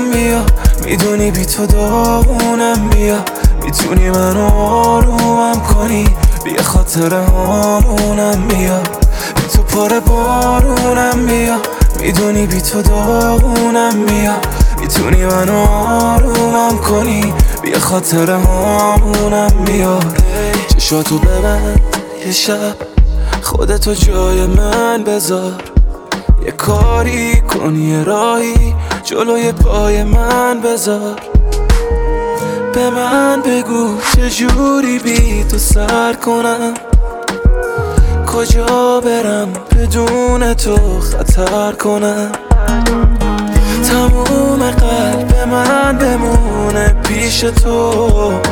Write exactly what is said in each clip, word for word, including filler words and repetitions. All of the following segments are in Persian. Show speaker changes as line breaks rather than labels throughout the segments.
بیا، میدونی بی تو داغونم بیا، میتونی منو آرومم کنی، بیا خاطر همونم بیا، بی تو پر بارونم بیا، میدونی بی تو داغونم بیا، میتونی منو آرومم کنی، بیا خاطر همونم بیا. چشاتو ببند یه شب، خودتو جای من بذار، یه کاری کن یه راهی جلوی پای من بذار، به من بگو چجوری بی تو سر کنم، کجا برم بدون تو خطر کنم، تموم قلب من بمونه پیش تو،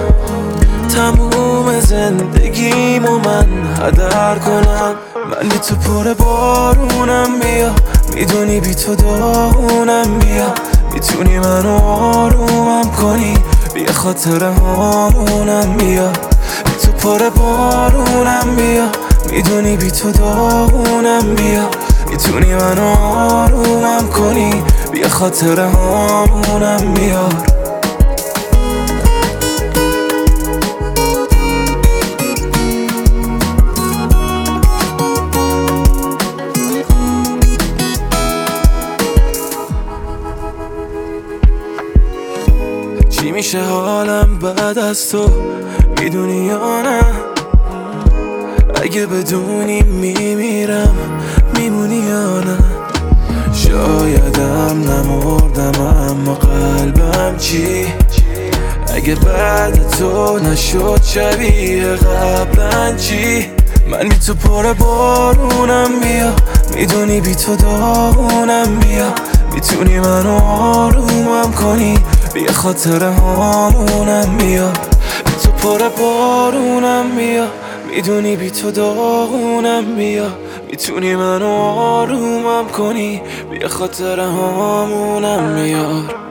تموم زندگیمو من هدر کنم. من بی تو پر بارونم بیا، میدونی بی تو داغونم بیا، میتونی منو آرومم کنی، بیا خاطر همونم بیا، بی تو پر بارونم بیا، میدونی بی تو داغونم بیا، میتونی منو آرومم کنی، بیا خاطر همونم بیا. چی میشه حالم بعد از تو، میدونی یا نه؟ اگه بدونی میمیرم، میمونی یا نه؟ شایدم نمردم اما قلبم چی؟ اگه بعد تو نشد شبیه قبلا چی؟ من بی تو پر بارونم بیا، میدونی بی تو داغونم بیا، میتونی منو آرومم کنی، بیا خاطر همونم بیا، بی تو پر بارونم بیا، میدونی بی تو داغونم بیا، میتونی منو آرومم کنی، بیا خاطر همونم بیا.